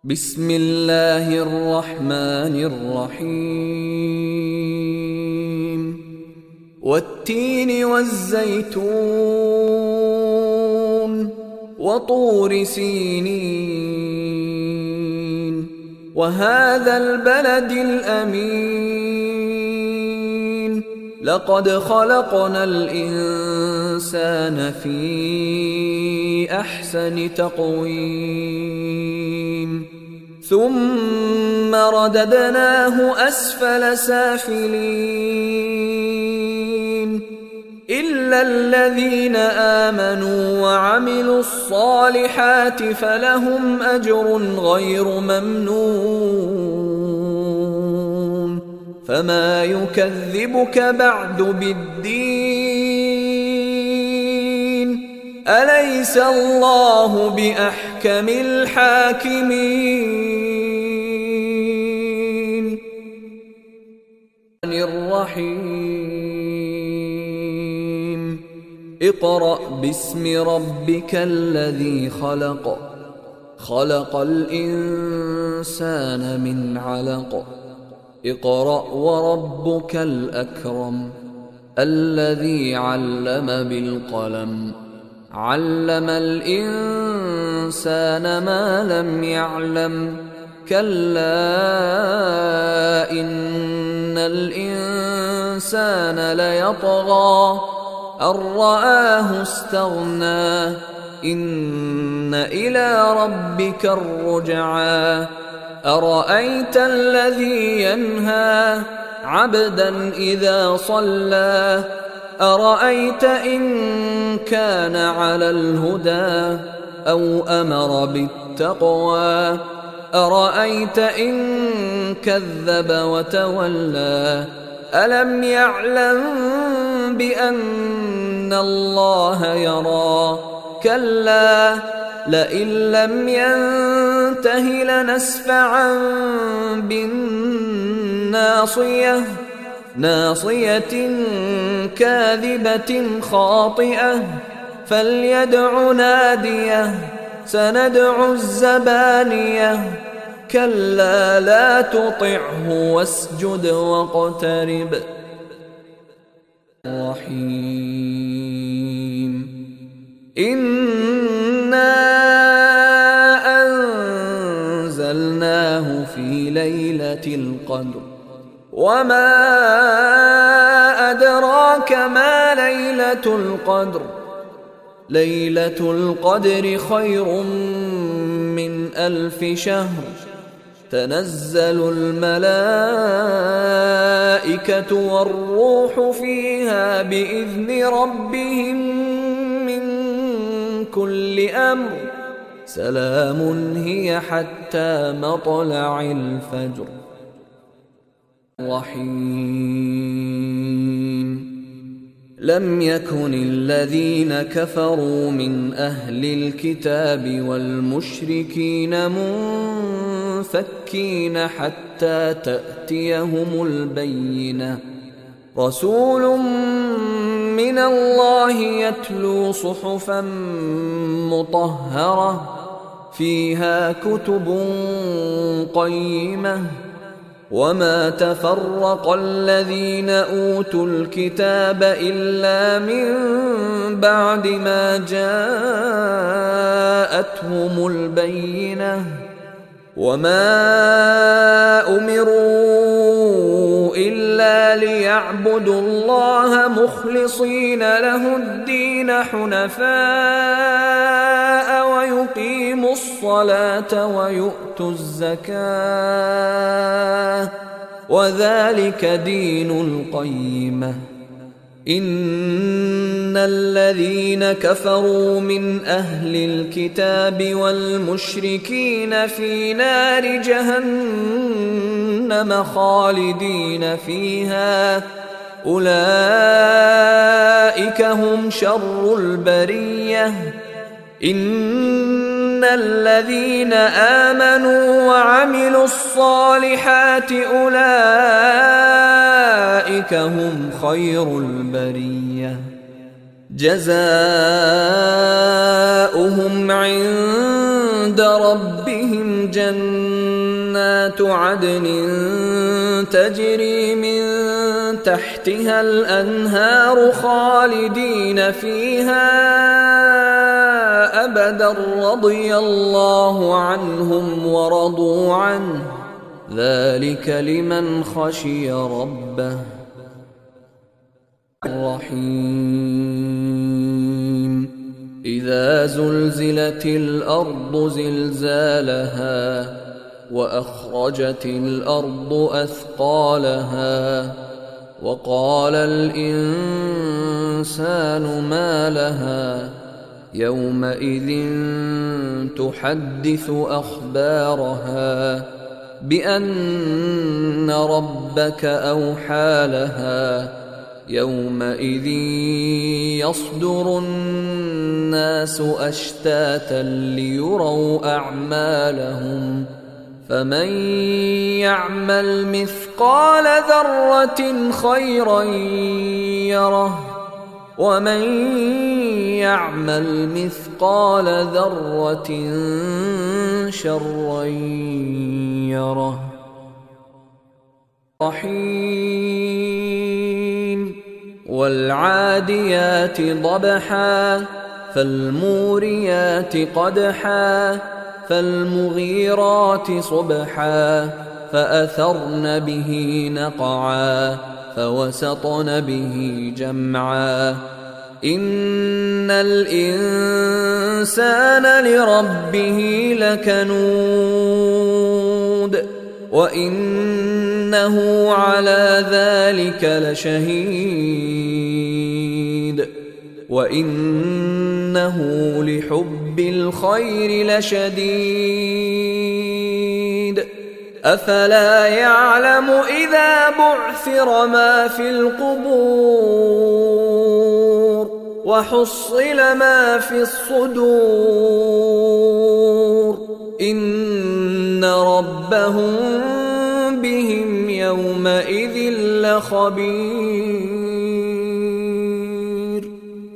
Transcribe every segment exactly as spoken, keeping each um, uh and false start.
بسم الله الرحمن الرحيم والتين والزيتون وطور سينين وهذا البلد الأمين لقد خلقنا الإنسان في أحسن تقويم ثم رددناه أسفل سافلين إلا الذين آمنوا وعملوا الصالحات فلهم أجر غير ممنون فما يكذبك بعد بالدين أليس الله بأحكم الحاكمين الرحيم اقرأ باسم ربك الذي خلق خلق الإنسان من علق اقرأ وربك الأكرم الذي علم بالقلم علم الإنسان ما لم يعلم كلا إن الإنسان ليطغى أن رآه استغنى إن إلى ربك الرجعى أرأيت الذي ينهى عبدا إذا صلى أرأيت إن كان على الهدى أو أمر بالتقوى أرأيت إن كذب وتولى ألم يعلم بأن الله يرى كلا لئن لم ينته لنسفعا بالناصية ناصية كاذبة خاطئة فليدع ناديه سندع الزبانية كلا لا تطعه واسجد واقترب الرحيم إنا أنزلناه في ليلة القدر وما أدراك ما ليلة القدر ليلة القدر خير من ألف شهر تنزل الملائكة والروح فيها بإذن ربهم من كل أمر سلام هي حتى مطلع الفجر الرحيم لم يكن الذين كفروا من أهل الكتاب والمشركين منفكين حتى تأتيهم البينة رسول من الله يتلو صحفا مطهرة فيها كتب قيمة وما تفرق الذين أوتوا الكتاب إلا من بعد ما جاءتهم البينة وما أمروا إلا ليعبدوا الله مخلصين له الدين حنفاء ويقيموا الصلاة ويؤتوا الزكاة وذلك دين القيمة إن الذين كفروا من أهل الكتاب والمشركين في نار جهنم خالدين فيها أولئك هم شر البرية إن الذين آمنوا وعملوا الصالحات أولئك هم خير البرية جزاؤهم عند عند ربهم جنات عدن تجري من تحتها الأنهار خالدين فيها أبدا رضي الله عنهم ورضوا عنه ذلك لمن خشي ربه. الرحيم إذا زلزلت الأرض زلزالها وأخرجت الأرض أثقالها وقال الإنسان ما لها يومئذ تحدث أخبارها بأن ربك أوحى لها يومئذ يصدر الناس أشتاتا ليروا أعمالهم فمن يعمل مثقال ذرة خيرا يره ومن يعمل مثقال ذرة شرا يره. رحيم والعاديات ضبحا فالموريات قدحا فالمغيرات صبحا فأثرن به نقعا فوسطن به جمعا إن الإنسان لربه لكنود وإنه على ذلك لشهيد وإنه لحب الخير لشديد أفلا يعلم إذا بعثر ما في القبور وحصل ما في الصدور إن ربهم بهم يومئذ لخبير.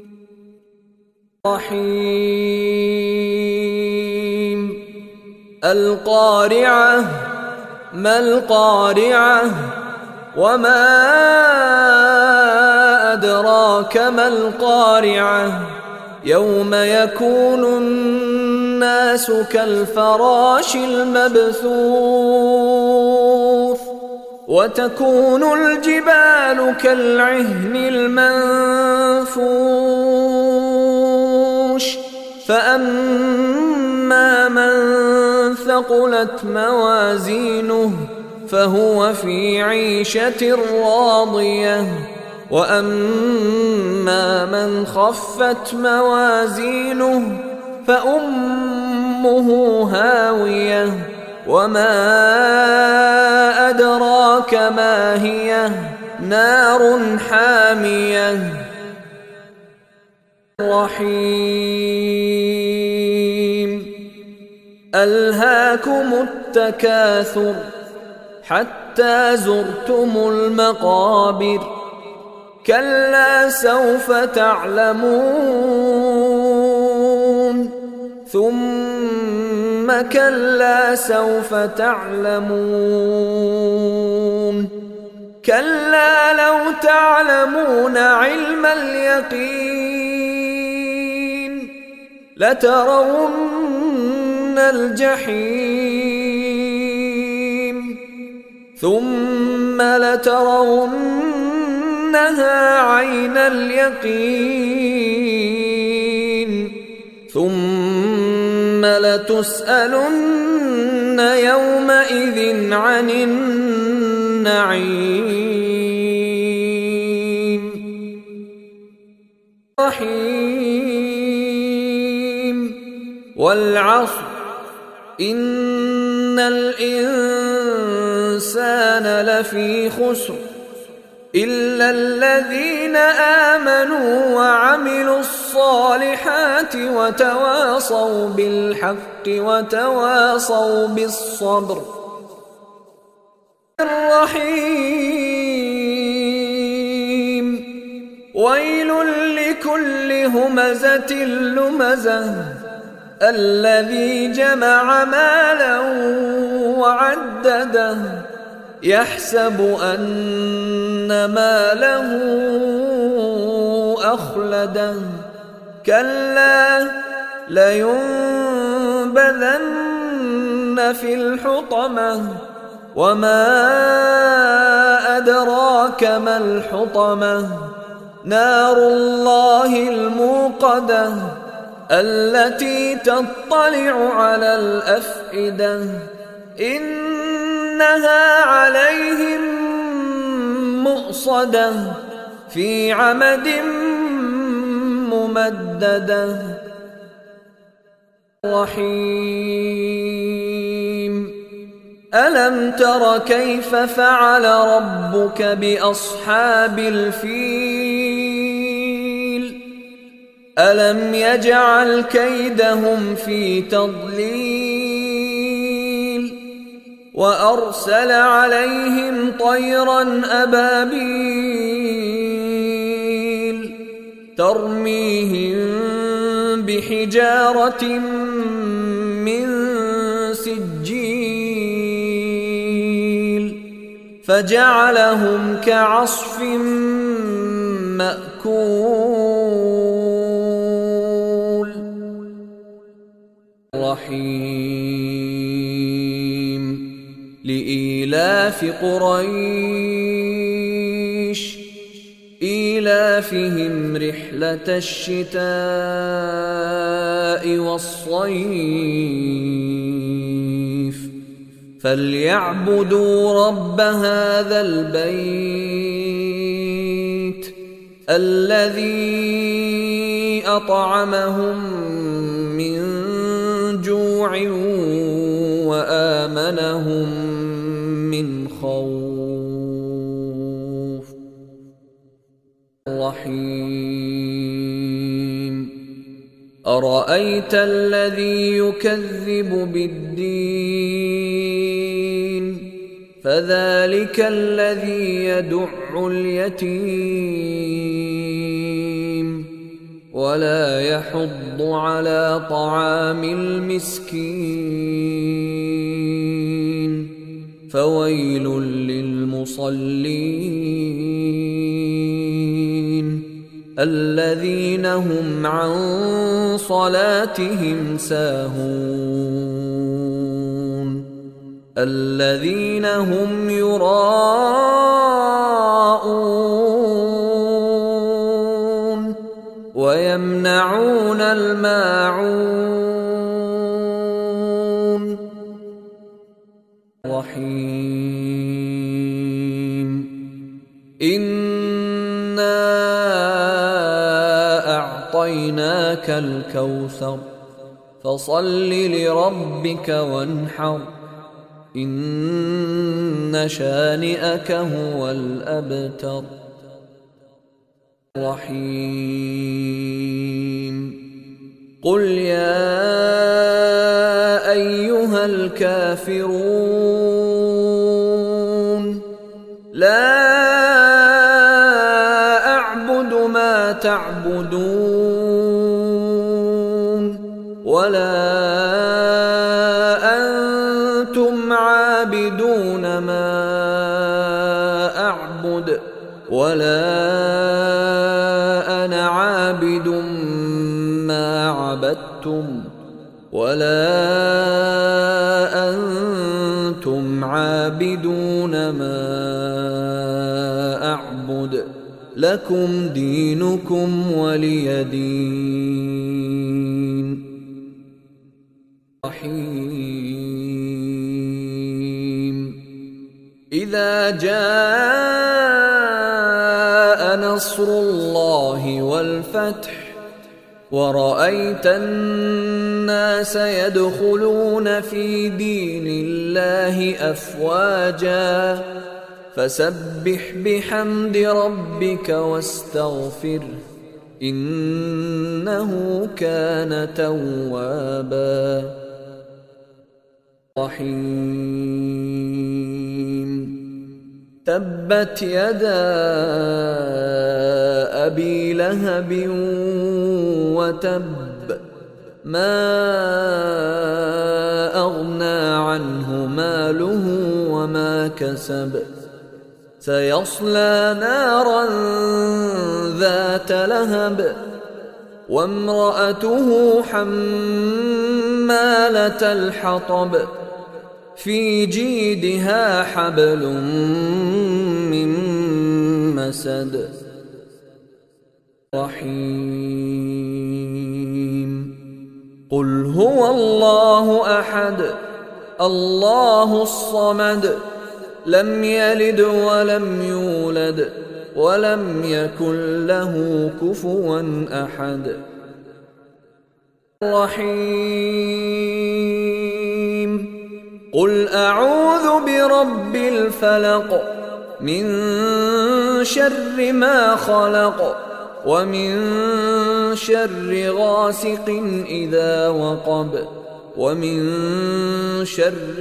رحيم القارعة ما القارعة وما أدراك ما القارعة يوم يكون الناس كالفراش المبثوث وتكون الجبال كالعهن المنفوش فأما من ثقلت موازينه فهو في عيشة راضية وأما من خفت موازينه فأمه هاوية وما أدراك ما هي نار حامية. رحيم ألهاكم التكاثر حتى زرتم المقابر كلا سوف تعلمون ثم كلا سوف تعلمون كلا لو تعلمون علم اليقين لترون الجحيم ثم لترونها عين اليقين ثم لتسألن يومئذ عن النعيم. رحيم والعصر إن الإنسان لفي خسر إلا الذين آمنوا وعملوا الصالحات وتواصوا بالحق وتواصوا بالصبر. الرحيم ويل لكل همزة لمزة الذي جمع مالا وعدده يحسب أن ماله أخلده كلا لينبذن في الحطمة وما أدراك ما الحطمة نار الله الموقدة التي تطلع على الأفئدة إنها عليهم مؤصدة في عمد ممددة رحيم ألم تر كيف فعل ربك بأصحاب الفيل ألم يجعل كيدهم في تضليل وأرسل عليهم طيرا أبابيل ترميهم بحجارة من سجيل فجعلهم كعصف مأكول رحيم لإيلاف قريش إيلافهم رحلة الشتاء والصيف فليعبدوا رب هذا البيت الذي أطعمهم من جوع وآمنهم من خوف رحيم أرأيت الذي يكذب بالدين فذلك الذي يدع اليتيم ولا يحض على طعام المسكين فويل للمصلين الذين هم عن صلاتهم ساهون الذين هم يراءون ويمنعون الماعون رحيم إنا أعطيناك الكوثر فصل لربك وانحر إن شانئك هو الأبتر رحيم قل يا أيها الكافرون لا أعبد ما تعبدون ولا أنتم عابدون ما أعبد ولا أنا عابد ما عبدتم ولا أنتم عابدون ما أعبد لكم دينكم ولي دين رحيم إذا جاء نصر الله والفتح ورأيت الناس يدخلون في دين الله أفواجا فسبح بحمد ربك واستغفره إنه كان توابا رحيم تبت يدا أبي لهب وتب ما أغنى عنه ماله وما كسب سيصلى نارا ذات لهب وامرأته حمالة الحطب في جيدها حبل من مسد رحيم قل هو الله أحد الله الصمد لم يلد ولم يولد ولم يكن له كفوا أحد رحيم قل أعوذ برب الفلق من شر ما خلق ومن شر غاسق إذا وقب ومن شر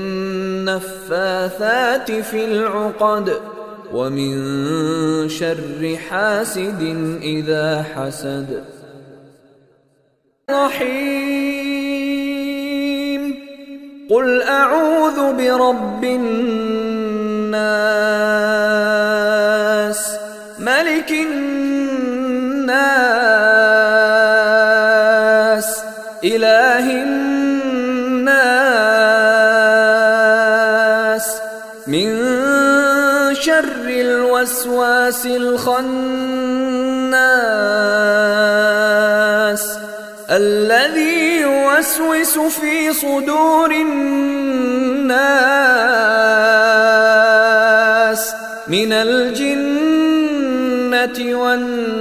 النفاثات في العقد ومن شر حاسد إذا حسد رحيم قل أعوذ برب الناس ملك الناس إله الناس من شر الوسواس الخناس الذي يوسوس في صدور الناس من الجنة والناس